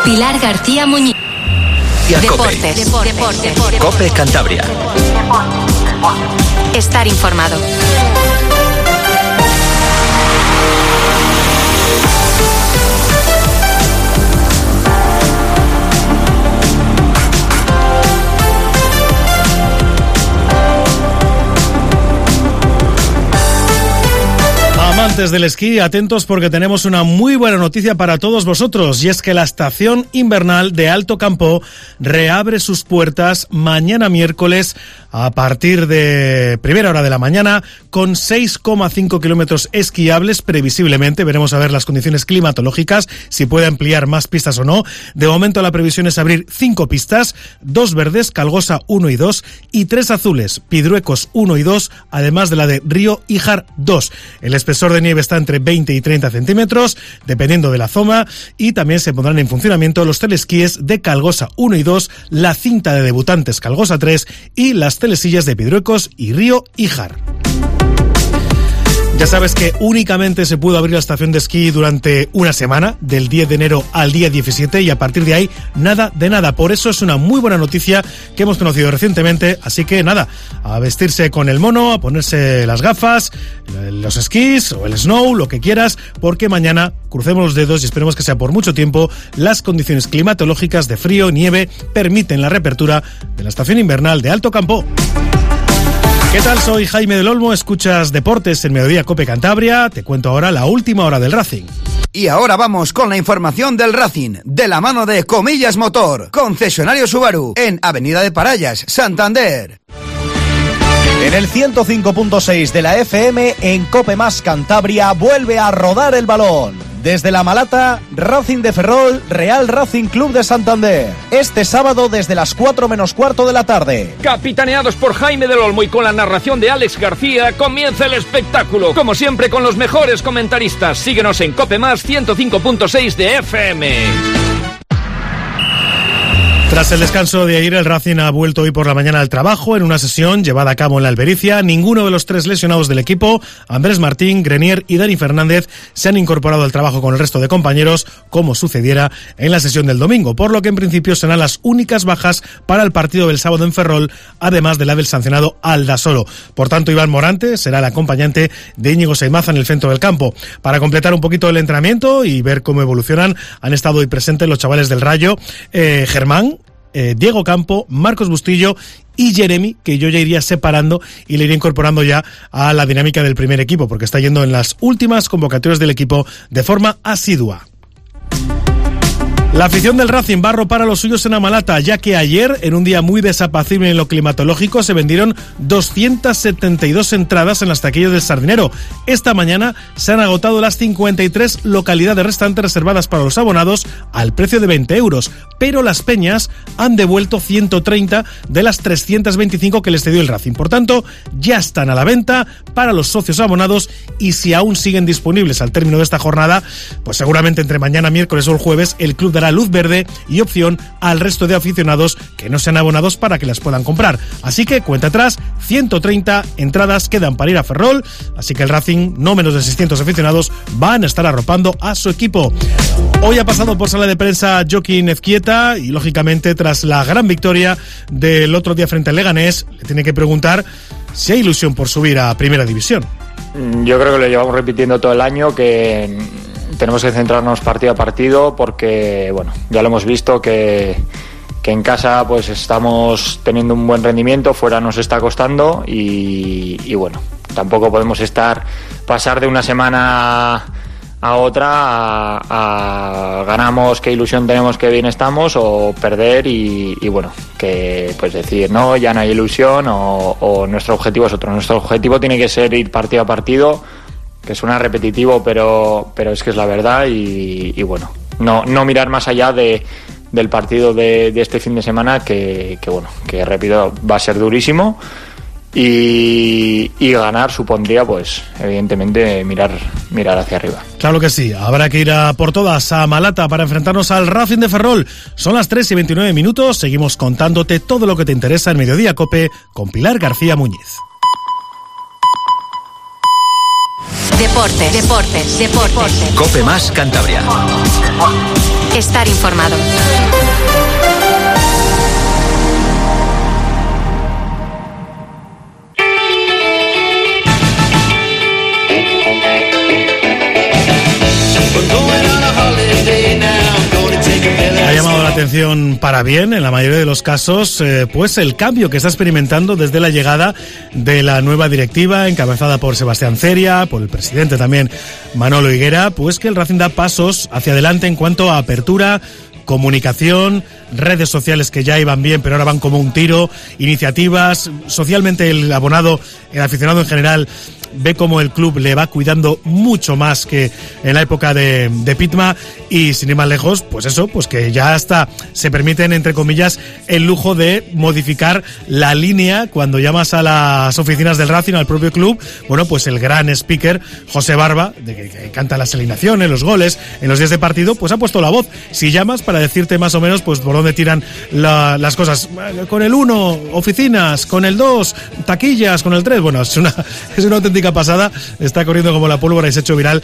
Pilar García Muñiz. Deportes. COPE Cantabria. Estar informado. Amantes del esquí, atentos porque tenemos una muy buena noticia para todos vosotros, y es que la estación invernal de Alto Campó reabre sus puertas mañana miércoles a partir de primera hora de la mañana, con 6,5 kilómetros esquiables previsiblemente. Veremos a ver las condiciones climatológicas, si puede ampliar más pistas o no. De momento la previsión es abrir 5 pistas, 2 verdes, Calgosa 1 y 2, y 3 azules, Pidruecos 1 y 2, además de la de Río Híjar 2. El espesor de nieve está entre 20 y 30 centímetros, dependiendo de la zona, y también se pondrán en funcionamiento los telesquíes de Calgosa 1 y 2, la cinta de debutantes Calgosa 3 y las telesillas de Pidruecos y Río Híjar. Ya sabes que únicamente se pudo abrir la estación de esquí durante una semana, del 10 de enero al día 17, y a partir de ahí, nada de nada. Por eso es una muy buena noticia que hemos conocido recientemente, así que nada, a vestirse con el mono, a ponerse las gafas, los esquís o el snow, lo que quieras, porque mañana, crucemos los dedos y esperemos que sea por mucho tiempo, las condiciones climatológicas de frío, nieve, permiten la reapertura de la estación invernal de Alto Campó. ¿Qué tal? Soy Jaime del Olmo, escuchas Deportes en Mediodía COPE Cantabria. Te cuento ahora la última hora del Racing. Y ahora vamos con la información del Racing, de la mano de Comillas Motor, concesionario Subaru, en Avenida de Parallas, Santander. En el 105.6 de la FM, en COPE Más Cantabria, vuelve a rodar el balón. Desde La Malata, Racing de Ferrol, Real Racing Club de Santander. Este sábado desde las 4 menos cuarto de la tarde. Capitaneados por Jaime del Olmo y con la narración de Alex García, comienza el espectáculo. Como siempre, con los mejores comentaristas. Síguenos en COPE Más 105.6 de FM. Tras el descanso de ayer, el Racing ha vuelto hoy por la mañana al trabajo en una sesión llevada a cabo en la Albericia. Ninguno de los 3 lesionados del equipo, Andrés Martín, Grenier y Dani Fernández, se han incorporado al trabajo con el resto de compañeros, como sucediera en la sesión del domingo, por lo que en principio serán las únicas bajas para el partido del sábado en Ferrol, además de la del sancionado Aldasoro. Por tanto, Iván Morante será el acompañante de Íñigo Saimaza en el centro del campo. Para completar un poquito el entrenamiento y ver cómo evolucionan, han estado hoy presentes los chavales del Rayo, Germán, Diego Campo, Marcos Bustillo y Jeremy, que yo ya iría separando y le iría incorporando ya a la dinámica del primer equipo, porque está yendo en las últimas convocatorias del equipo de forma asidua. La afición del Racing va a arropar a los suyos en Amalata, ya que ayer, en un día muy desapacible en lo climatológico, se vendieron 272 entradas en las taquillas del Sardinero. Esta mañana se han agotado las 53 localidades restantes reservadas para los abonados al precio de 20 euros, pero las peñas han devuelto 130 de las 325 que les cedió el Racing. Por tanto, ya están a la venta para los socios abonados, y si aún siguen disponibles al término de esta jornada, pues seguramente entre mañana, miércoles o el jueves, el club dará luz verde y opción al resto de aficionados que no sean abonados para que las puedan comprar. Así que cuenta atrás, 130 entradas quedan para ir a Ferrol, así que el Racing, no menos de 600 aficionados, van a estar arropando a su equipo. Hoy ha pasado por sala de prensa Joaquín Ezquieta y, lógicamente, tras la gran victoria del otro día frente al Leganés, le tiene que preguntar si hay ilusión por subir a Primera División. Yo creo que lo llevamos repitiendo todo el año, que tenemos que centrarnos partido a partido, porque bueno, ya lo hemos visto que en casa pues estamos teniendo un buen rendimiento, fuera nos está costando y bueno, tampoco podemos pasar de una semana a otra a ganamos, qué ilusión tenemos, qué bien estamos, o perder y bueno, que pues decir no, ya no hay ilusión, o nuestro objetivo es otro. Nuestro objetivo tiene que ser ir partido a partido, que suena repetitivo, pero es que es la verdad, y bueno, no mirar más allá del partido de este fin de semana, que bueno, que repito, va a ser durísimo, y ganar supondría, pues evidentemente, mirar hacia arriba. Claro que sí, habrá que ir a por todas a Malata para enfrentarnos al Racing de Ferrol. Son las 3:29, seguimos contándote todo lo que te interesa en Mediodía COPE con Pilar García Muñiz. Deportes. COPE Más Cantabria. Estar informado. Ha llamado la atención para bien, en la mayoría de los casos, pues el cambio que está experimentando desde la llegada de la nueva directiva, encabezada por Sebastián Ceria, por el presidente también Manolo Higuera, pues que el Racing da pasos hacia adelante en cuanto a apertura, comunicación, redes sociales que ya iban bien, pero ahora van como un tiro, iniciativas, socialmente el abonado, el aficionado en general, ve como el club le va cuidando mucho más que en la época de Pitma, y sin ir más lejos, pues eso, pues que ya hasta se permiten, entre comillas, el lujo de modificar la línea cuando llamas a las oficinas del Racing, al propio club. Bueno, pues el gran speaker José Barba, de que canta las alineaciones, los goles, en los días de partido, pues ha puesto la voz. Si llamas para decirte más o menos pues por dónde tiran las cosas, con el 1, oficinas, con el 2, taquillas, con el 3, bueno, es una auténtica pasada. Está corriendo como la pólvora y se ha hecho viral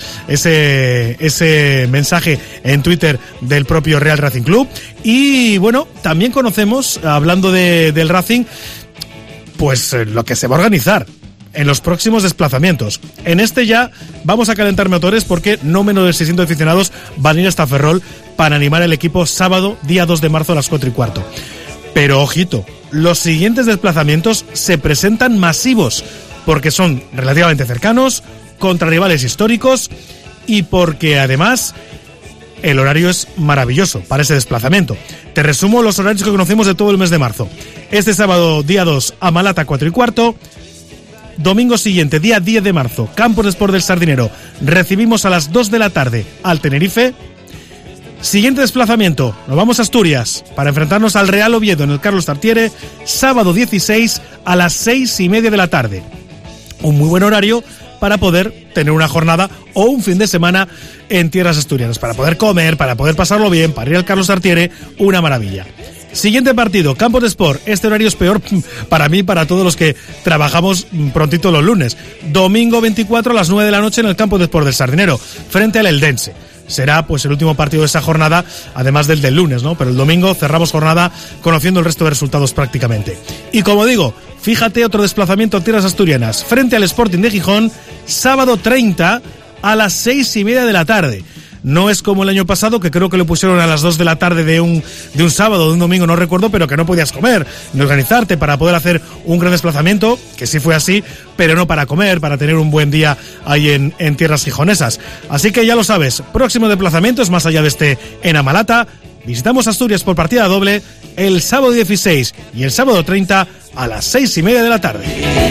ese mensaje en Twitter del propio Real Racing Club. Y bueno, también conocemos, hablando del Racing, pues lo que se va a organizar en los próximos desplazamientos. En este ya vamos a calentar motores porque no menos de 600 aficionados van a ir hasta Ferrol para animar al equipo sábado, día 2 de marzo a las 4:15. Pero ojito, los siguientes desplazamientos se presentan masivos porque son relativamente cercanos, contra rivales históricos y porque además el horario es maravilloso para ese desplazamiento. Te resumo los horarios que conocemos de todo el mes de marzo. Este sábado, día 2, a Malata, 4:15. Domingo siguiente, día 10 de marzo, Campos de Sport del Sardinero. Recibimos a las 2 de la tarde al Tenerife. Siguiente desplazamiento, nos vamos a Asturias para enfrentarnos al Real Oviedo en el Carlos Tartiere, sábado 16 a las 6:30 de la tarde. Un muy buen horario para poder tener una jornada o un fin de semana en tierras asturianas, para poder comer, para poder pasarlo bien, para ir al Carlos Tartiere, una maravilla. Siguiente partido, Campos de Sport. Este horario es peor para mí, para todos los que trabajamos prontito los lunes. Domingo 24 a las 9 de la noche en el Campo de Sport del Sardinero, frente al Eldense. Será pues el último partido de esa jornada, además del lunes, ¿no? Pero el domingo cerramos jornada conociendo el resto de resultados prácticamente. Y como digo, fíjate, otro desplazamiento a tierras asturianas, frente al Sporting de Gijón, sábado 30 a las 6:30 de la tarde. No es como el año pasado, que creo que lo pusieron a las 2 de la tarde de un sábado o de un domingo, no recuerdo, pero que no podías comer ni organizarte para poder hacer un gran desplazamiento, que sí fue así, pero no para comer, para tener un buen día ahí en tierras gijonesas. Así que ya lo sabes, próximo desplazamiento es más allá de este en Amalata. Visitamos Asturias por partida doble el sábado 16 y el sábado 30 a las 6:30 de la tarde.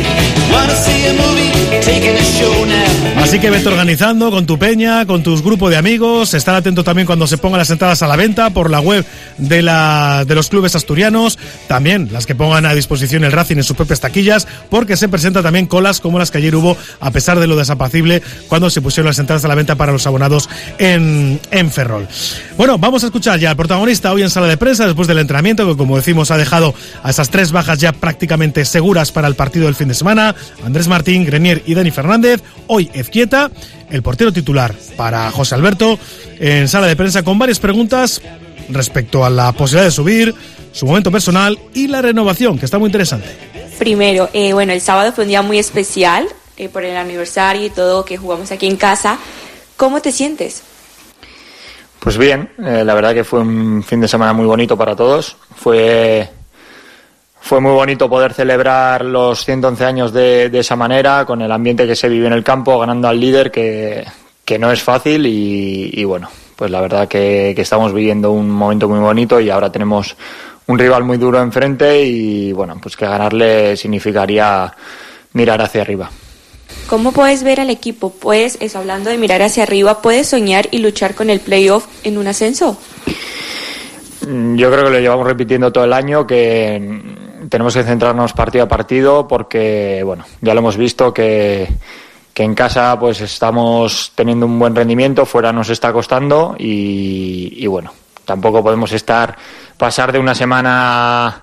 Así que vete organizando con tu peña, con tus grupos de amigos. Estar atento también cuando se pongan las entradas a la venta por la web de los clubes asturianos. También las que pongan a disposición el Racing en sus propias taquillas, porque se presentan también colas como las que ayer hubo, a pesar de lo desapacible, cuando se pusieron las entradas a la venta para los abonados en Ferrol. Bueno, vamos a escuchar ya al protagonista hoy en sala de prensa, después del entrenamiento, que como decimos ha dejado a esas 3 bajas ya prácticamente seguras para el partido del fin de semana: Andrés Martín, Grenier y Dani Fernández. Hoy Ezquieta, el portero titular para José Alberto, en sala de prensa con varias preguntas respecto a la posibilidad de subir, su momento personal y la renovación, que está muy interesante. Primero, el sábado fue un día muy especial por el aniversario y todo, que jugamos aquí en casa. ¿Cómo te sientes? Pues bien, la verdad que fue un fin de semana muy bonito para todos. Fue muy bonito poder celebrar los 111 años de esa manera, con el ambiente que se vive en el campo, ganando al líder, que no es fácil, y bueno, pues la verdad que estamos viviendo un momento muy bonito, y ahora tenemos un rival muy duro enfrente, y bueno, pues que ganarle significaría mirar hacia arriba. ¿Cómo puedes ver al equipo? Hablando de mirar hacia arriba, ¿puedes soñar y luchar con el playoff en un ascenso? Yo creo que lo llevamos repitiendo todo el año, que tenemos que centrarnos partido a partido, porque bueno, ya lo hemos visto que en casa pues estamos teniendo un buen rendimiento, fuera nos está costando, y bueno, tampoco podemos pasar de una semana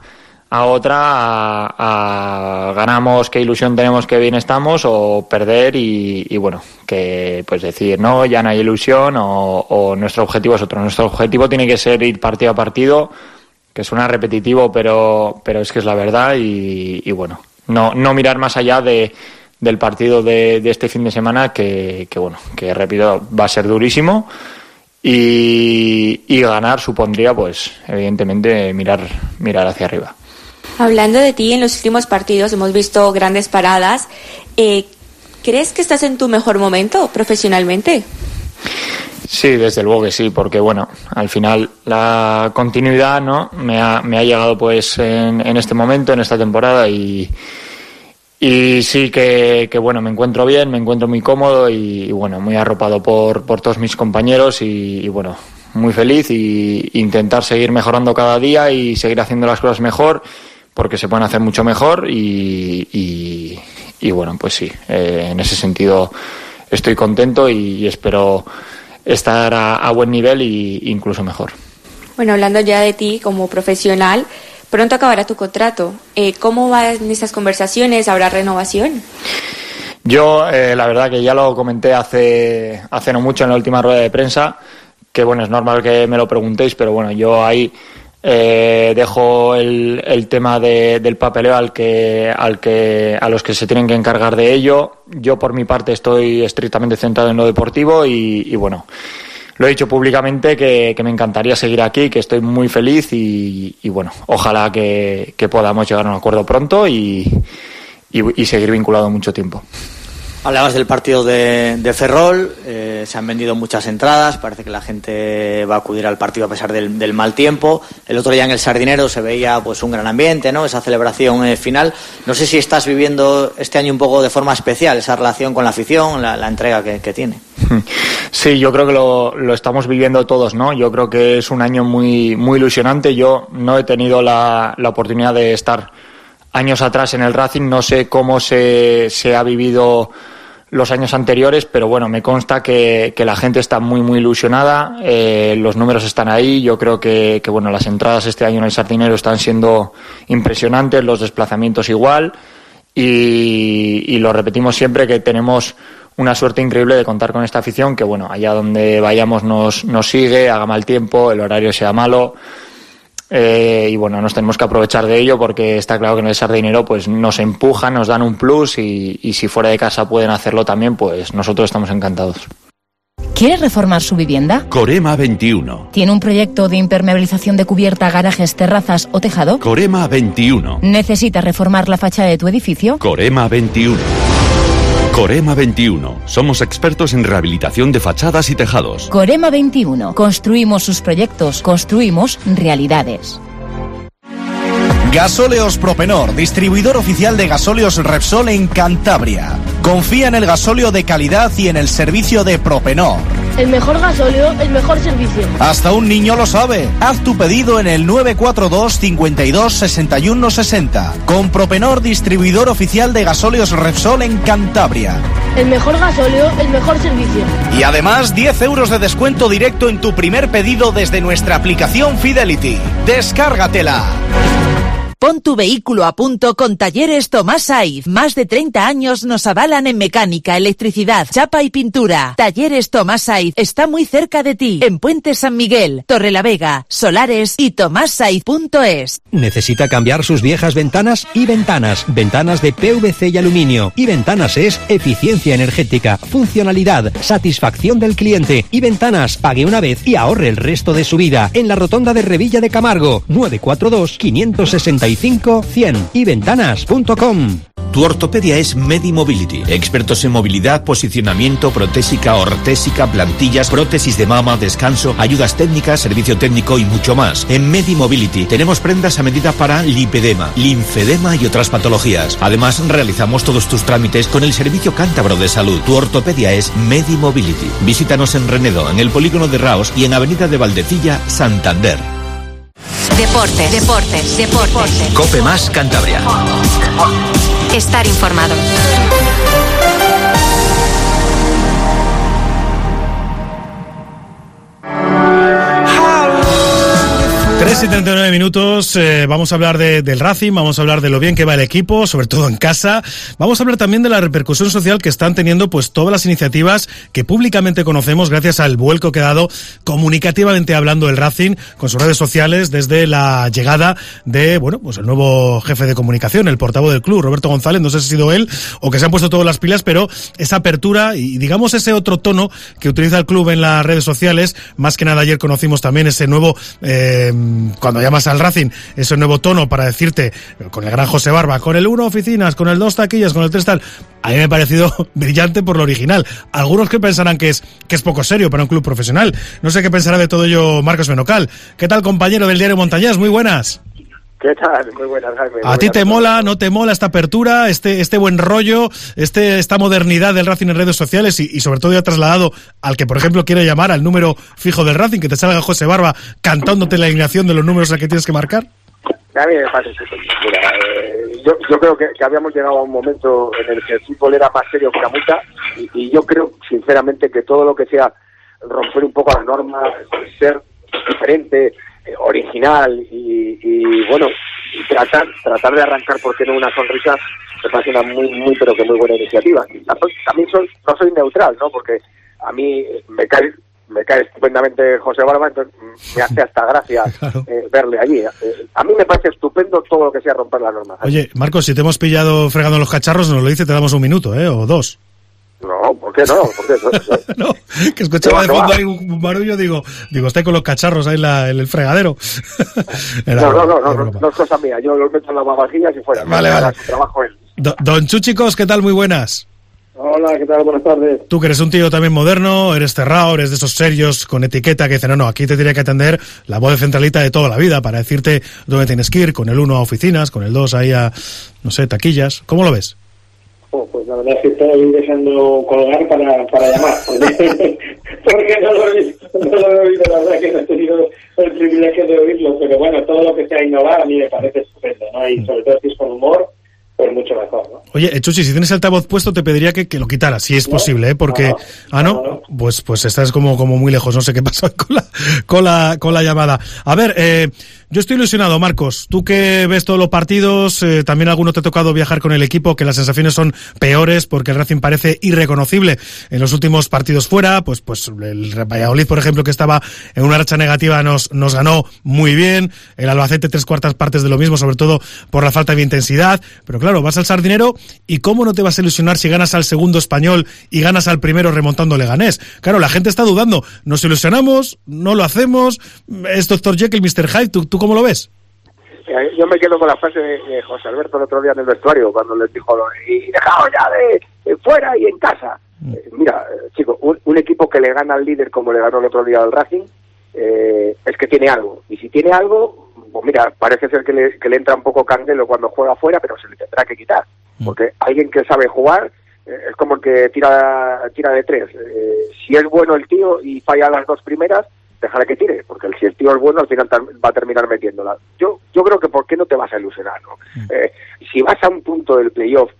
a otra, a ganamos, qué ilusión tenemos, qué bien estamos, o perder y bueno, que pues decir, no, ya no hay ilusión, o nuestro objetivo es otro. Nuestro objetivo tiene que ser ir partido a partido, que suena repetitivo, pero es que es la verdad, y bueno, no mirar más allá del partido de este fin de semana, que bueno, que repito, va a ser durísimo, y ganar supondría, pues evidentemente, mirar hacia arriba. Hablando de ti, en los últimos partidos hemos visto grandes paradas. ¿Crees que estás en tu mejor momento profesionalmente? Sí, desde luego que sí, porque bueno, al final la continuidad, ¿no?, me ha llegado pues en este momento, en esta temporada, y sí que bueno, me encuentro bien, me encuentro muy cómodo y bueno, muy arropado por todos mis compañeros, y bueno, muy feliz, y intentar seguir mejorando cada día y seguir haciendo las cosas mejor, porque se pueden hacer mucho mejor, y bueno, pues sí, en ese sentido estoy contento y espero estar a buen nivel e incluso mejor. Bueno, hablando ya de ti como profesional, pronto acabará tu contrato. ¿Cómo van estas conversaciones? ¿Habrá renovación? Yo, la verdad que ya lo comenté hace no mucho en la última rueda de prensa, que bueno, es normal que me lo preguntéis, pero bueno, yo ahí dejo el tema del papeleo a los que se tienen que encargar de ello. Yo por mi parte estoy estrictamente centrado en lo deportivo, y bueno, lo he dicho públicamente que me encantaría seguir aquí, que estoy muy feliz, y bueno, ojalá que podamos llegar a un acuerdo pronto y seguir vinculado mucho tiempo. Hablabas del partido de Ferrol, se han vendido muchas entradas, parece que la gente va a acudir al partido a pesar del mal tiempo. El otro día en el Sardinero se veía pues un gran ambiente, ¿no?, esa celebración final. No sé si estás viviendo este año un poco de forma especial esa relación con la afición, la entrega que tiene. Sí, yo creo que lo estamos viviendo todos, ¿no? Yo creo que es un año muy, muy ilusionante. Yo no he tenido la oportunidad de estar años atrás en el Racing, no sé cómo se ha vivido los años anteriores, pero bueno, me consta que la gente está muy, muy ilusionada, los números están ahí. Yo creo que bueno, las entradas este año en el Sardinero están siendo impresionantes, los desplazamientos igual, y lo repetimos siempre, que tenemos una suerte increíble de contar con esta afición, que bueno, allá donde vayamos nos sigue, haga mal tiempo, el horario sea malo, y bueno, nos tenemos que aprovechar de ello, porque está claro que en el Sardinero pues nos empujan, nos dan un plus, y si fuera de casa pueden hacerlo también, pues nosotros estamos encantados. ¿Quiere reformar su vivienda? Corema 21. ¿Tiene un proyecto de impermeabilización de cubierta, garajes, terrazas o tejado? Corema 21. ¿Necesita reformar la fachada de tu edificio? Corema 21. Corema 21. Somos expertos en rehabilitación de fachadas y tejados. Corema 21. Construimos sus proyectos, construimos realidades. Gasóleos Propenor, distribuidor oficial de gasóleos Repsol en Cantabria. Confía en el gasóleo de calidad y en el servicio de Propenor. El mejor gasóleo, el mejor servicio. Hasta un niño lo sabe. Haz tu pedido en el 942 52 61 60. Con Propenor, distribuidor oficial de gasóleos Repsol en Cantabria. El mejor gasóleo, el mejor servicio. Y además 10 euros de descuento directo en tu primer pedido desde nuestra aplicación Fidelity. Descárgatela. Pon tu vehículo a punto con Talleres Tomás Saiz. Más de 30 años nos avalan en mecánica, electricidad, chapa y pintura. Talleres Tomás Saiz está muy cerca de ti. En Puente San Miguel, Torrelavega, Solares y tomassaiz.es. ¿Necesita cambiar sus viejas ventanas? Y Ventanas. Ventanas de PVC y aluminio. Y Ventanas es eficiencia energética, funcionalidad, satisfacción del cliente. Y Ventanas, pague una vez y ahorre el resto de su vida. En la rotonda de Revilla de Camargo, 942 565 100 y ventanas.com. Tu ortopedia es Medimobility. Expertos en movilidad, posicionamiento, protésica, ortésica, plantillas, prótesis de mama, descanso, ayudas técnicas, servicio técnico y mucho más. En Medimobility tenemos prendas a medida para lipedema, linfedema y otras patologías. Además, realizamos todos tus trámites con el Servicio Cántabro de Salud. Tu ortopedia es Medimobility. Visítanos en Renedo, en el Polígono de Raos y en Avenida de Valdecilla, Santander. Deportes. Cope Más Cantabria. Estar informado. 3:39 minutos, vamos a hablar del Racing, vamos a hablar de lo bien que va el equipo, sobre todo en casa. Vamos a hablar también de la repercusión social que están teniendo pues todas las iniciativas que públicamente conocemos gracias al vuelco que ha dado comunicativamente hablando el Racing con sus redes sociales desde la llegada de, bueno, pues el nuevo jefe de comunicación, el portavoz del club, Roberto González. No sé si ha sido él o que se han puesto todas las pilas, pero esa apertura y digamos ese otro tono que utiliza el club en las redes sociales, más que nada ayer conocimos también ese nuevo cuando llamas al Racing, ese nuevo tono para decirte, con el gran José Barba, con el 1 oficinas, con el 2 taquillas, con el 3 tal. A mí me ha parecido brillante por lo original. Algunos que pensarán que es poco serio para un club profesional. No sé qué pensará de todo ello Marcos Menocal. ¿Qué tal, compañero del diario Montañés? Muy buenas. ¿Qué tal? Muy buenas, Jaime. ¿A ti te mola, no te mola esta apertura, este buen rollo, esta modernidad del Racing en redes sociales y sobre todo ya trasladado al que, por ejemplo, quiere llamar al número fijo del Racing, que te salga José Barba cantándote la alineación de los números a que tienes que marcar? A mí me parece mira, yo creo que habíamos llegado a un momento en el que el fútbol era más serio que la multa y yo creo, sinceramente, que todo lo que sea romper un poco las normas, ser diferente, original y bueno, tratar de arrancar, ¿por qué no?, una sonrisa, me parece una muy pero que muy buena iniciativa. También no soy neutral, ¿no?, porque a mí me cae estupendamente José Barba, entonces me hace hasta gracia verle allí. A mí me parece estupendo todo lo que sea romper las normas. Oye, Marcos, si te hemos pillado fregando los cacharros, nos lo dice, te damos un minuto, o dos. No, ¿por qué no? ¿Por qué no? No, que escuchaba de fondo ahí un barullo, digo, está con los cacharros ahí en el fregadero. No es cosa mía, yo los meto en las lavavajillas y fuera. Vale. Su trabajo él. Don Chúchicos, ¿qué tal? Muy buenas. Hola, ¿qué tal? Buenas tardes. Tú que eres un tío también moderno, eres cerrado, eres de esos serios con etiqueta que dicen, no, aquí te tiene que atender la voz de centralita de toda la vida para decirte dónde tienes que ir, con el 1 a oficinas, con el 2 ahí a, no sé, taquillas. ¿Cómo lo ves? Pues la verdad es que estoy dejando colgar para llamar, porque no lo he oído, la verdad que no he tenido el privilegio de oírlo, pero bueno, todo lo que sea innovar a mí me parece estupendo, ¿no? Y sobre todo si es con humor, pues mucho mejor, ¿no? Oye, Chuchi, si tienes el altavoz puesto te pediría que lo quitaras, si es posible, porque... No. Pues estás como muy lejos, no sé qué pasó con la llamada. A ver, yo estoy ilusionado, Marcos. Tú que ves todos los partidos, también alguno te ha tocado viajar con el equipo, que las sensaciones son peores porque el Racing parece irreconocible en los últimos partidos fuera. Pues el Valladolid, por ejemplo, que estaba en una racha negativa, nos ganó muy bien. El Albacete 3/4 partes de lo mismo, sobre todo por la falta de intensidad. Pero claro, vas al Sardinero y ¿cómo no te vas a ilusionar si ganas al segundo Español y ganas al primero remontando Leganés? Claro, la gente está dudando. ¿Nos ilusionamos? ¿No lo hacemos? ¿Es Dr. Jekyll, Mr. Hyde? ¿Tú cómo lo ves? Yo me quedo con la frase de José Alberto el otro día en el vestuario, cuando les dijo, y dejaos ya de fuera y en casa. Mira, chicos, un equipo que le gana al líder como le ganó el otro día al Racing, es que tiene algo. Y si tiene algo, pues mira, parece ser que le entra un poco candelo cuando juega fuera, pero se le tendrá que quitar. Porque alguien que sabe jugar es como el que tira de tres. Si es bueno el tío y falla las dos primeras, dejaré que tire, porque si el tío es bueno al final va a terminar metiéndola. Yo creo que ¿por qué no te vas a ilusionar, no? Si vas a un punto del playoff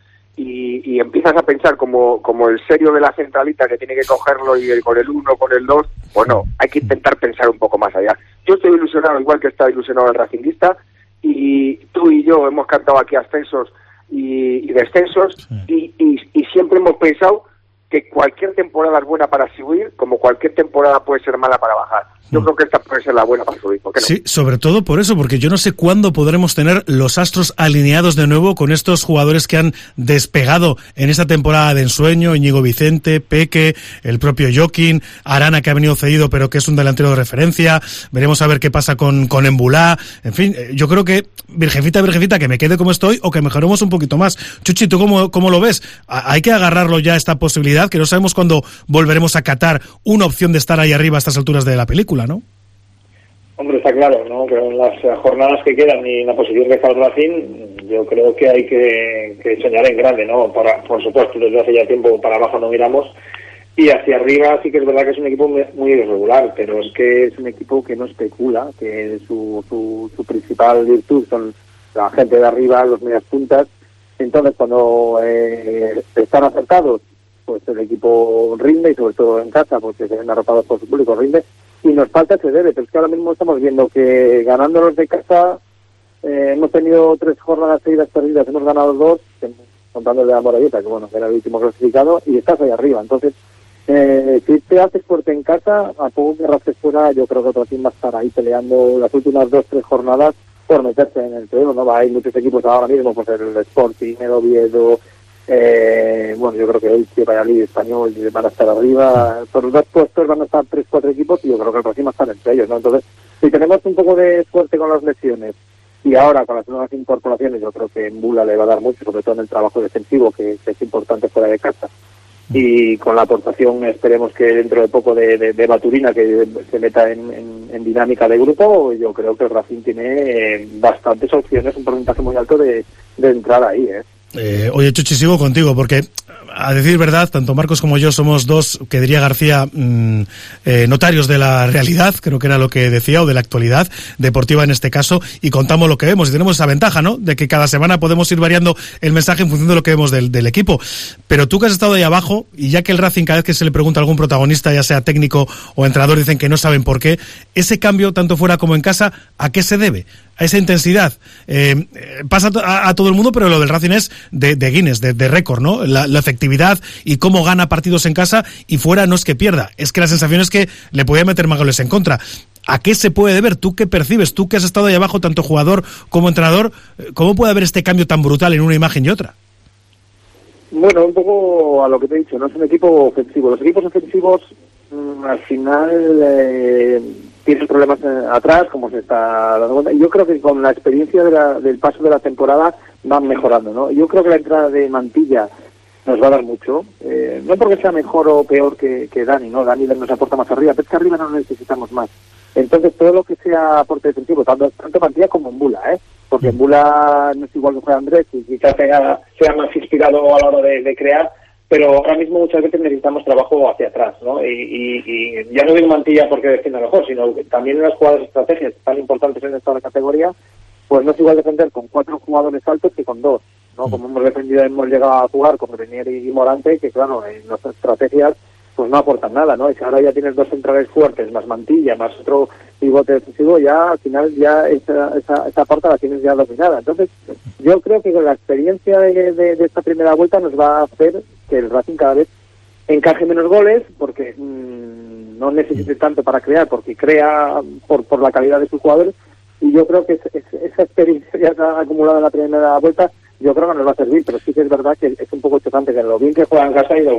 y empiezas a pensar como el serio de la centralita que tiene que cogerlo y con el 1, con el 2, pues no, hay que intentar pensar un poco más allá. Yo estoy ilusionado igual que está ilusionado el racinguista, y tú y yo hemos cantado aquí ascensos y descensos, y siempre hemos pensado que cualquier temporada es buena para subir, como cualquier temporada puede ser mala para bajar. Yo creo que esta puede ser la buena para subir, ¿por qué no? Sí, sobre todo por eso, porque yo no sé cuándo podremos tener los astros alineados de nuevo con estos jugadores que han despegado en esta temporada de ensueño: Íñigo Vicente, Peque, el propio Joaquín, Arana, que ha venido cedido pero que es un delantero de referencia. Veremos a ver qué pasa con Embulá. En fin, yo creo que virgencita, que me quede como estoy o que mejoremos un poquito más. Chuchi, ¿tú cómo lo ves? Hay que agarrarlo ya, esta posibilidad, que no sabemos cuándo volveremos a catar una opción de estar ahí arriba a estas alturas de la película, ¿no? Hombre, está claro, ¿no? Que en las jornadas que quedan y en la posición que está el Racing, yo creo que hay que soñar en grande, ¿no? Por supuesto, desde hace ya tiempo para abajo no miramos, y hacia arriba sí que es verdad que es un equipo muy irregular, pero es que es un equipo que no especula, que su principal virtud son la gente de arriba, los medias puntas. Entonces, cuando están acertados, pues el equipo rinde, y sobre todo en casa, porque se ven arropados por su público, rinde. y nos falta ese debe, pero es que ahora mismo estamos viendo que ganándonos de casa hemos tenido 3 jornadas seguidas perdidas, hemos ganado 2, contando de la Morayeta, que bueno, que era el último clasificado, y estás ahí arriba. Entonces, si te haces fuerte en casa, a poco que rasques fuera, yo creo que otro team va a estar ahí peleando las últimas 2-3 jornadas por meterse en el trueno, ¿no? Hay muchos equipos ahora mismo, pues el Sporting, el Oviedo, bueno, yo creo que hoy Valladolid, Español van a estar arriba, por los 2 puestos van a estar 3-4 equipos, y yo creo que el próximo va a estar entre ellos, ¿no? Entonces, si tenemos un poco de suerte con las lesiones, y ahora con las nuevas incorporaciones, yo creo que en Bula le va a dar mucho, sobre todo en el trabajo defensivo, que es importante fuera de casa. Y con la aportación, esperemos que dentro de poco de Baturina, que se meta en dinámica de grupo, yo creo que el Racing tiene bastantes opciones, un porcentaje muy alto de entrar ahí, Oye, Chuchi, sigo contigo, porque a decir verdad, tanto Marcos como yo somos 2, que diría García, notarios de la realidad, creo que era lo que decía, o de la actualidad deportiva en este caso, y contamos lo que vemos, y tenemos esa ventaja, ¿no?, de que cada semana podemos ir variando el mensaje en función de lo que vemos del equipo. Pero tú que has estado ahí abajo, y ya que el Racing, cada vez que se le pregunta a algún protagonista, ya sea técnico o entrenador, dicen que no saben por qué, ese cambio, tanto fuera como en casa, ¿a qué se debe? A esa intensidad. Pasa a todo el mundo, pero lo del Racing es de Guinness, de récord, ¿no? La efectividad y cómo gana partidos en casa, y fuera no es que pierda, es que la sensación es que le podía meter más goles en contra. ¿A qué se puede deber? ¿Tú qué percibes? Tú que has estado ahí abajo, tanto jugador como entrenador, ¿cómo puede haber este cambio tan brutal en una imagen y otra? Bueno, un poco a lo que te he dicho, no es un equipo ofensivo. Los equipos ofensivos al final tienen problemas atrás, como se está dando cuenta. Yo creo que con la experiencia del paso de la temporada van mejorando, ¿no? Yo creo que la entrada de Mantilla nos va a dar mucho, no porque sea mejor o peor que Dani, ¿no? Dani nos aporta más arriba, pero es que arriba no necesitamos más. Entonces todo lo que sea aporte defensivo, tanto Mantilla como en Bula, porque en Bula no es igual que juega Andrés, y quizás sea más inspirado a la hora de crear, pero ahora mismo muchas veces necesitamos trabajo hacia atrás, ¿no? Y ya no digo Mantilla porque defienda mejor, sino que también en las jugadas estrategias tan importantes en esta categoría, pues no es igual defender con 4 jugadores altos que con 2, ¿no? Como hemos llegado a jugar con Grenier y Morante, que claro, en las estrategias pues no aportan nada, ¿no? Y si ahora ya tienes 2 centrales fuertes, más Mantilla, más otro pivote defensivo, ya al final ya esa parte la tienes ya dominada. Entonces, yo creo que con la experiencia de esta primera vuelta nos va a hacer que el Racing cada vez encaje menos goles, porque no necesite tanto para crear, porque crea por la calidad de sus jugadores, y yo creo que esa experiencia ya acumulada en la primera vuelta, yo creo que nos va a servir, pero sí que es verdad que es un poco chocante que lo bien que juega en casa y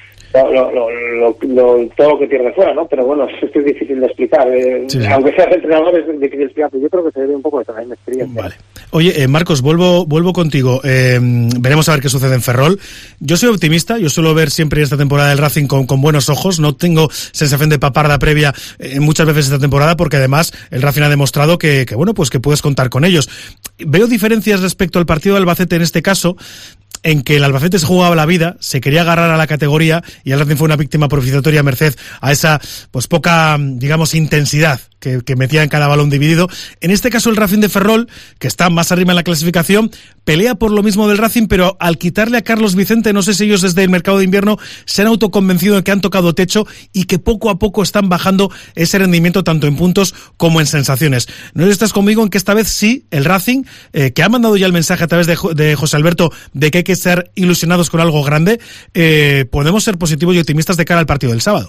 todo lo que pierde fuera, ¿no? Pero bueno, esto es difícil de explicar. Sí. Aunque seas entrenador, es difícil de explicar. Yo creo que se debe un poco de también de experiencia. Vale. Oye, Marcos, vuelvo contigo. Veremos a ver qué sucede en Ferrol. Yo soy optimista, yo suelo ver siempre esta temporada del Racing con buenos ojos. No tengo sensación de paparda previa muchas veces esta temporada, porque además el Racing ha demostrado que bueno, pues que puedes contar con ellos. Veo diferencias respecto al partido de Albacete en este caso, en que el Albacete se jugaba la vida, se quería agarrar a la categoría, y el Racing fue una víctima propiciatoria merced a esa pues poca, digamos, intensidad que metía en cada balón dividido. En este caso el Racing de Ferrol, que está más arriba en la clasificación, pelea por lo mismo del Racing, pero al quitarle a Carlos Vicente, no sé si ellos desde el mercado de invierno se han autoconvencido de que han tocado techo y que poco a poco están bajando ese rendimiento tanto en puntos como en sensaciones. No sé si estás conmigo en que esta vez sí, el Racing, que ha mandado ya el mensaje a través de José Alberto de que hay que ser ilusionados con algo grande, podemos ser positivos y optimistas de cara al partido del sábado.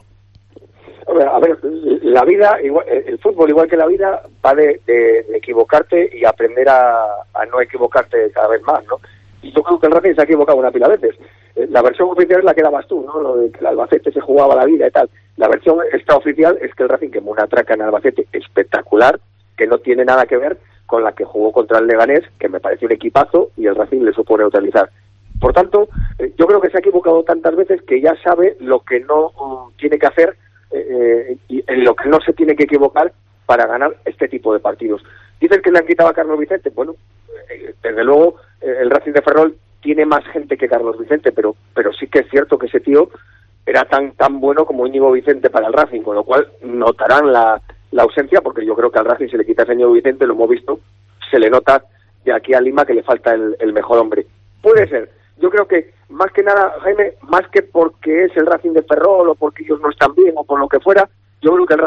A ver, la vida, el fútbol, igual que la vida, va de equivocarte y aprender a no equivocarte cada vez más, ¿no? Y yo creo que el Racing se ha equivocado una pila de veces. La versión oficial es la que dabas tú, ¿no? Lo de que el Albacete se jugaba la vida y tal. La versión extraoficial es que el Racing quemó una traca en Albacete espectacular, que no tiene nada que ver con la que jugó contra el Leganés, que me pareció un equipazo, y el Racing le supo neutralizar. Por tanto, yo creo que se ha equivocado tantas veces que ya sabe lo que no tiene que hacer y en lo que no se tiene que equivocar para ganar este tipo de partidos. Dicen que le han quitado a Carlos Vicente. Bueno, desde luego el Racing de Ferrol tiene más gente que Carlos Vicente, pero sí que es cierto que ese tío era tan bueno como Íñigo Vicente para el Racing, con lo cual notarán la ausencia, porque yo creo que al Racing se le quita a Íñigo Vicente, lo hemos visto, se le nota de aquí a Lima que le falta el mejor hombre. Puede ser. Yo creo que, más que nada, Jaime, más que porque es el Racing de Ferrol o porque ellos no están bien o por lo que fuera, yo creo que el Racing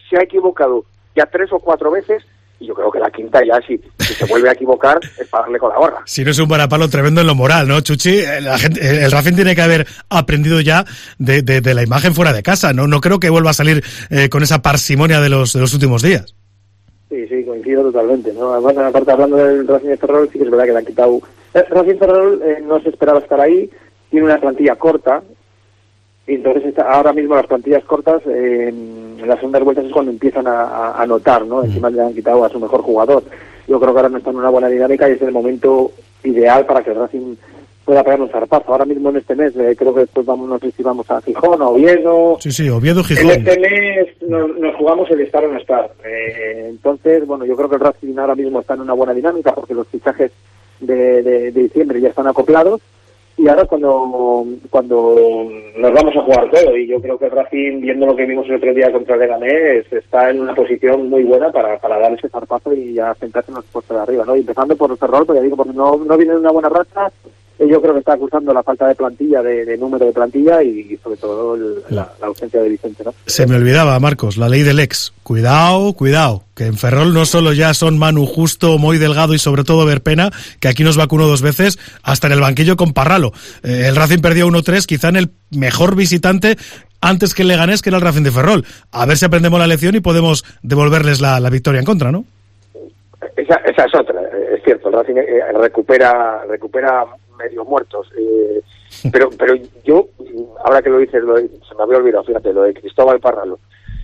se ha equivocado ya 3 o 4 veces, y yo creo que la quinta ya, si se vuelve a equivocar, es para darle con la gorra. Si no es un varapalo tremendo en lo moral, ¿no, Chuchi? El Racing tiene que haber aprendido ya de la imagen fuera de casa, ¿no? No creo que vuelva a salir con esa parsimonia de los últimos días. Sí, coincido totalmente, ¿no? Además, aparte, hablando del Racing de Ferrol, sí que es verdad que le han quitado... Racing Ferrol no se esperaba estar ahí, tiene una plantilla corta, y entonces ahora mismo las plantillas cortas, en las segundas vueltas es cuando empiezan a notar, ¿no? Encima le han quitado a su mejor jugador. Yo creo que ahora no está en una buena dinámica y es el momento ideal para que el Racing pueda pegar un zarpazo. Ahora mismo en este mes, creo que después no sé si vamos a Gijón, a Oviedo. Sí, Oviedo, Gijón. En este mes nos jugamos el estar o no estar. Entonces, bueno, yo creo que el Racing ahora mismo está en una buena dinámica porque los fichajes de diciembre ya están acoplados. Y ahora cuando nos vamos a jugar todo, y yo creo que el Racing, viendo lo que vimos el otro día contra el Leganés, está en una posición muy buena para dar ese zarpazo y ya centrarse en los puestos de arriba, ¿no? Y empezando por el Ferrol, porque ya digo, porque no viene de una buena racha, yo creo que está acusando la falta de plantilla, de número de plantilla y sobre todo la ausencia de Vicente, ¿no? Se me olvidaba, Marcos, la ley del ex. Cuidado, que en Ferrol no solo ya son Manu Justo, Moy Delgado y sobre todo Verpena, que aquí nos vacunó 2 veces, hasta en el banquillo con Parralo. El Racing perdió 1-3, quizá en el mejor visitante antes que el Leganés, que era el Racing de Ferrol. A ver si aprendemos la lección y podemos devolverles la victoria en contra, ¿no? Esa es otra, es cierto, el Racing recupera medio muertos, pero yo, ahora que lo dices, se me había olvidado, fíjate, lo de Cristóbal Parralo.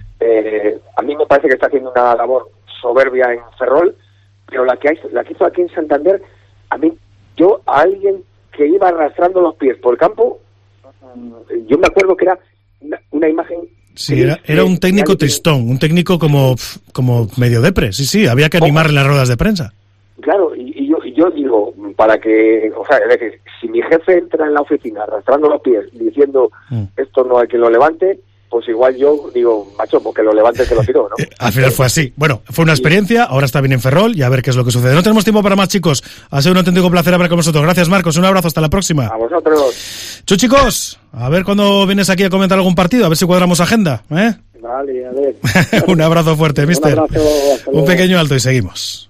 A mí me parece que está haciendo una labor soberbia en Ferrol, pero la que hizo aquí en Santander, a alguien que iba arrastrando los pies por el campo, yo me acuerdo que era una imagen... Sí, era un técnico tristón, un técnico como medio depre, sí, había que animar en las ruedas de prensa. Claro, y yo digo, para que, o sea, es decir, si mi jefe entra en la oficina arrastrando los pies diciendo esto no hay que lo levante, pues igual yo digo, macho, porque lo levante que lo tiro, ¿no? Al final fue así. Bueno, fue una experiencia, ahora está bien en Ferrol y a ver qué es lo que sucede. No tenemos tiempo para más, chicos. Ha sido un auténtico placer hablar con vosotros. Gracias, Marcos. Un abrazo, hasta la próxima. A vosotros. Chicos, a ver cuándo vienes aquí a comentar algún partido, a ver si cuadramos agenda, ¿eh? Vale, a ver. Un abrazo fuerte, mister. Un abrazo, un pequeño alto y seguimos.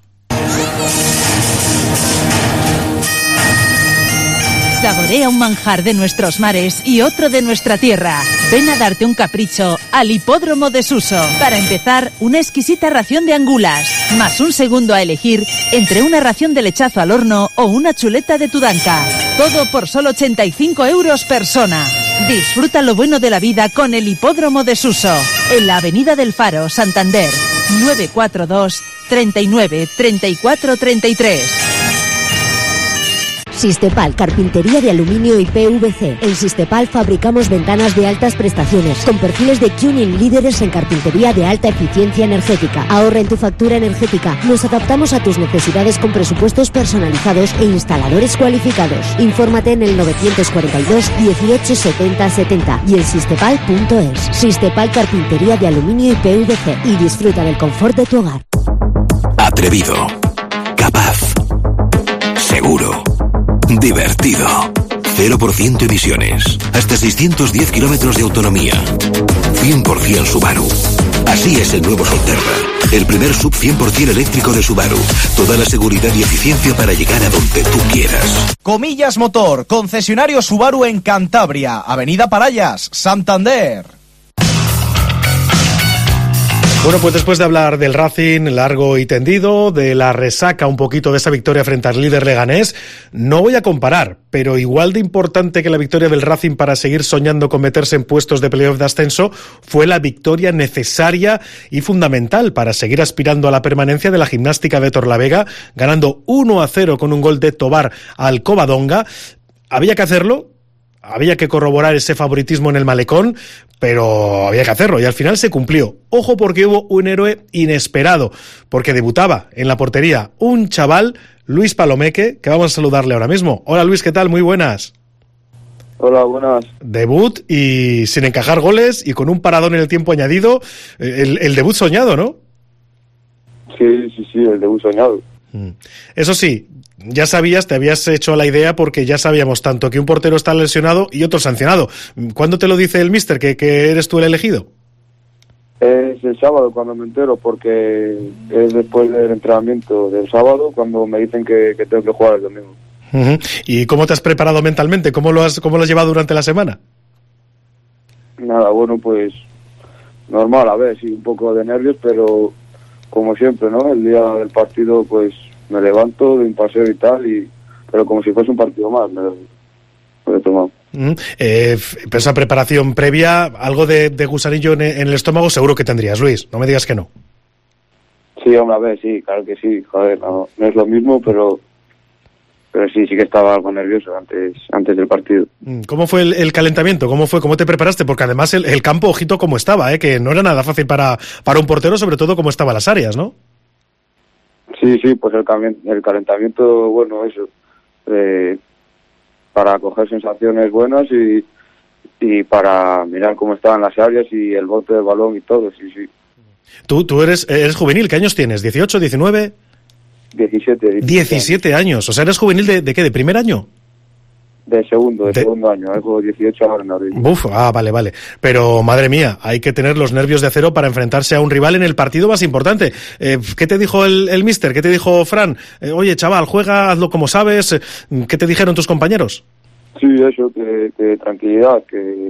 Saborea un manjar de nuestros mares y otro de nuestra tierra. Ven a darte un capricho al Hipódromo de Suso. Para empezar, una exquisita ración de angulas, más un segundo a elegir entre una ración de lechazo al horno o una chuleta de tudanca. Todo por solo 85 € persona. Disfruta lo bueno de la vida con el Hipódromo de Suso. En la Avenida del Faro, Santander. 942 39 34 33. Sistepal, carpintería de aluminio y PVC. En Sistepal fabricamos ventanas de altas prestaciones, con perfiles de tuning líderes en carpintería de alta eficiencia energética. Ahorra en tu factura energética. Nos adaptamos a tus necesidades con presupuestos personalizados e instaladores cualificados. Infórmate en el 942 18 70 70 y en sistepal.es. Sistepal, carpintería de aluminio y PVC. Y disfruta del confort de tu hogar. Atrevido. Capaz. Seguro. Divertido. 0% emisiones. Hasta 610 kilómetros de autonomía. 100% Subaru. Así es el nuevo Solterra. El primer sub 100% eléctrico de Subaru. Toda la seguridad y eficiencia para llegar a donde tú quieras. Comillas Motor, concesionario Subaru en Cantabria. Avenida Parayas, Santander. Bueno, pues después de hablar del Racing largo y tendido, de la resaca un poquito de esa victoria frente al líder Leganés, no voy a comparar, pero igual de importante que la victoria del Racing para seguir soñando con meterse en puestos de playoff de ascenso fue la victoria necesaria y fundamental para seguir aspirando a la permanencia de la Gimnástica de Torlavega, ganando 1-0 con un gol de Tobar al Covadonga. Había que hacerlo. Había que corroborar ese favoritismo en el malecón, pero había que hacerlo y al final se cumplió. Ojo, porque hubo un héroe inesperado, porque debutaba en la portería un chaval, Luis Palomeque, que vamos a saludarle ahora mismo. Hola Luis, ¿qué tal? Muy buenas. Hola, buenas. Debut y sin encajar goles y con un paradón en el tiempo añadido, el debut soñado, ¿no? Sí, el debut soñado. Eso sí, ya sabías, te habías hecho la idea porque ya sabíamos tanto que un portero está lesionado y otro sancionado. ¿Cuándo te lo dice el míster que eres tú el elegido? Es el sábado cuando me entero, porque es después del entrenamiento del sábado cuando me dicen que tengo que jugar el domingo. Uh-huh. ¿Y cómo te has preparado mentalmente? ¿Cómo lo has llevado durante la semana? Nada, bueno, pues normal, a ver, sí, un poco de nervios, pero como siempre, ¿no? El día del partido, pues me levanto de un paseo y tal, pero como si fuese un partido más, me lo he tomado. Pero esa preparación previa, algo de gusanillo en el estómago seguro que tendrías, Luis, no me digas que no. Sí, hombre, a ver, sí, claro que sí, joder, no es lo mismo, pero sí que estaba algo nervioso antes del partido. ¿Cómo fue el calentamiento? ¿Cómo te preparaste? Porque además el campo, ojito cómo estaba, que no era nada fácil para un portero, sobre todo cómo estaban las áreas, ¿no? Sí, pues el calentamiento, bueno, eso, para coger sensaciones buenas y para mirar cómo estaban las áreas y el bote del balón y todo, sí. Tú eres juvenil, ¿qué años tienes? ¿18, 19? 17 años, o sea, ¿eres juvenil de qué? ¿De primer año? De segundo año, algo 18 ahora en abril. Vale. Pero, madre mía, hay que tener los nervios de acero para enfrentarse a un rival en el partido más importante. ¿Qué te dijo el míster? ¿Qué te dijo Fran? Oye, chaval, juega, hazlo como sabes. ¿Qué te dijeron tus compañeros? Sí, eso, que tranquilidad, que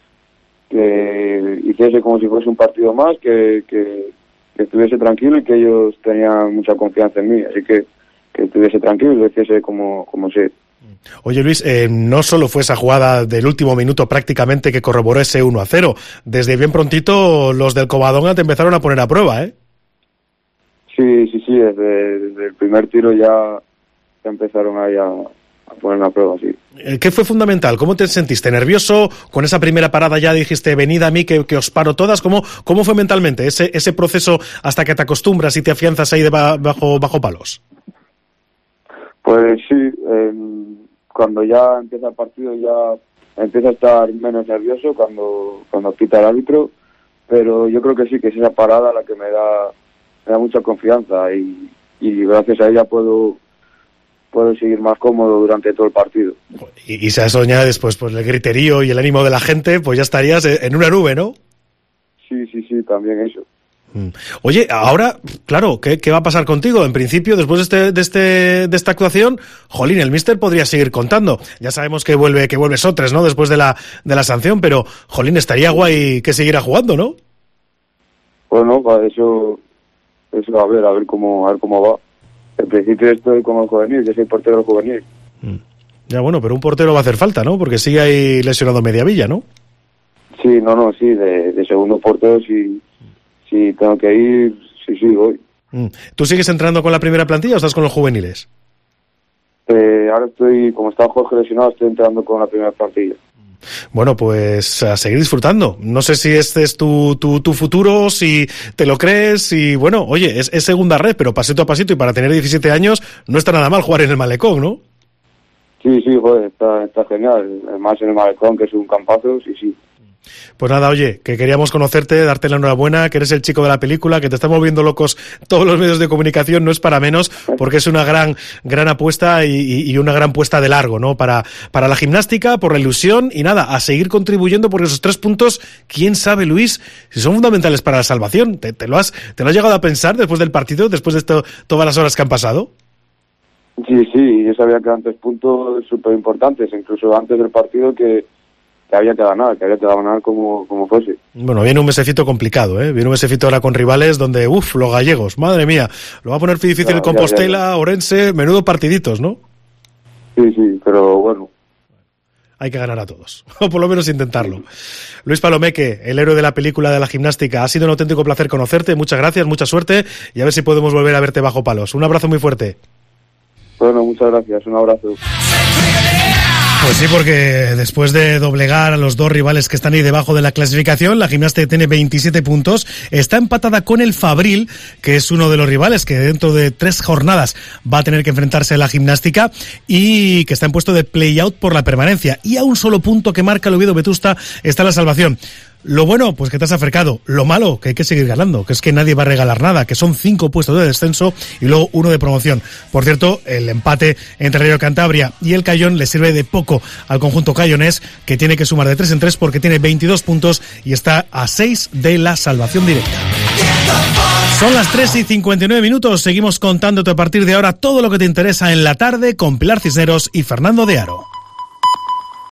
hiciese como si fuese un partido más, que estuviese tranquilo y que ellos tenían mucha confianza en mí. Así que estuviese tranquilo y lo hiciese como sé. Oye, Luis, no solo fue esa jugada del último minuto prácticamente que corroboró ese 1-0. Desde bien prontito los del Covadonga te empezaron a poner a prueba, ¿eh? Sí, desde el primer tiro ya empezaron ahí a ponerme a prueba, sí. ¿Qué fue fundamental? ¿Cómo te sentiste? ¿Nervioso? ¿Con esa primera parada ya dijiste, venid a mí que os paro todas? ¿Cómo fue mentalmente ese proceso hasta que te acostumbras y te afianzas ahí bajo palos? Pues sí, cuando ya empieza el partido ya empiezo a estar menos nervioso cuando pita el árbitro, pero yo creo que sí, que es esa parada la que me da mucha confianza y gracias a ella puedo seguir más cómodo durante todo el partido. Y si a eso añades después pues el griterío y el ánimo de la gente, pues ya estarías en una nube, ¿no? Sí, también eso. Oye, ahora, claro, ¿qué va a pasar contigo? En principio, después de esta actuación, jolín, el míster podría seguir contando. Ya sabemos que vuelve Sotres, ¿no? Después de la sanción, pero jolín, estaría guay que siguiera jugando, ¿no? Bueno, para eso a ver cómo va. En principio estoy como el juvenil, yo soy portero juvenil. Ya bueno, pero un portero va a hacer falta, ¿no? Porque sigue ahí lesionado Mediavilla, ¿no? Sí, sí, de segundo portero si tengo que ir, sí, voy. ¿Tú sigues entrenando con la primera plantilla o estás con los juveniles? Ahora como está Jorge lesionado, estoy entrando con la primera plantilla. Bueno, pues a seguir disfrutando. No sé si este es tu futuro, si te lo crees y bueno, oye, es segunda red, pero pasito a pasito y para tener 17 años no está nada mal jugar en el Malecón, ¿no? Sí, joder, está genial. Además en el Malecón, que es un campazo, sí. Pues nada, oye, que queríamos conocerte, darte la enhorabuena, que eres el chico de la película, que te estamos viendo locos todos los medios de comunicación, no es para menos, porque es una gran apuesta y una gran puesta de largo, ¿no? Para la gimnástica, por la ilusión y nada, a seguir contribuyendo porque esos 3 puntos, quién sabe, Luis, si son fundamentales para la salvación. ¿Te lo has llegado a pensar después del partido, después de todas las horas que han pasado? Sí, yo sabía que eran 3 puntos súper importantes, incluso antes del partido que había que ganar como fuese. Bueno, viene un mesecito complicado, viene un mesecito ahora con rivales donde, los gallegos, madre mía, lo va a poner difícil el Compostela, Orense, menudo partiditos, ¿no? Sí, pero bueno. Hay que ganar a todos, o por lo menos intentarlo. Luis Palomeque, el héroe de la película de la gimnástica, ha sido un auténtico placer conocerte, muchas gracias, mucha suerte, y a ver si podemos volver a verte bajo palos. Un abrazo muy fuerte. Bueno, muchas gracias, un abrazo. Pues sí, porque después de doblegar a los 2 rivales que están ahí debajo de la clasificación, la gimnástica tiene 27 puntos, está empatada con el Fabril, que es uno de los rivales que dentro de 3 jornadas va a tener que enfrentarse a la gimnástica y que está en puesto de play-out por la permanencia. Y a un solo punto que marca el Oviedo Vetusta está la salvación. Lo bueno, pues que te has acercado. Lo malo, que hay que seguir ganando, que es que nadie va a regalar nada, que son 5 puestos de descenso y luego 1 de promoción. Por cierto, el empate entre Rayo Cantabria y el Cayón le sirve de poco al conjunto cayonés, que tiene que sumar de 3 en 3 porque tiene 22 puntos y está a 6 de la salvación directa. Son las 3:59, seguimos contándote a partir de ahora todo lo que te interesa en la tarde con Pilar Cisneros y Fernando de Aro.